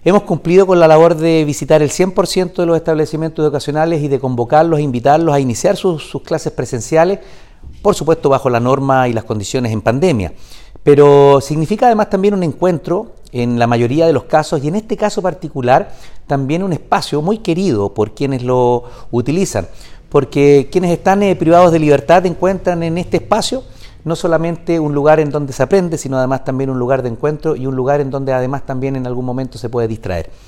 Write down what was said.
Hemos cumplido con la labor de visitar el 100% de los establecimientos educacionales y de convocarlos e invitarlos a iniciar sus clases presenciales, por supuesto bajo la norma y las condiciones en pandemia. Pero significa además también un encuentro en la mayoría de los casos, y en este caso particular también un espacio muy querido por quienes lo utilizan, porque quienes están privados de libertad encuentran en este espacio no solamente un lugar en donde se aprende, sino además también un lugar de encuentro y un lugar en donde además también en algún momento se puede distraer.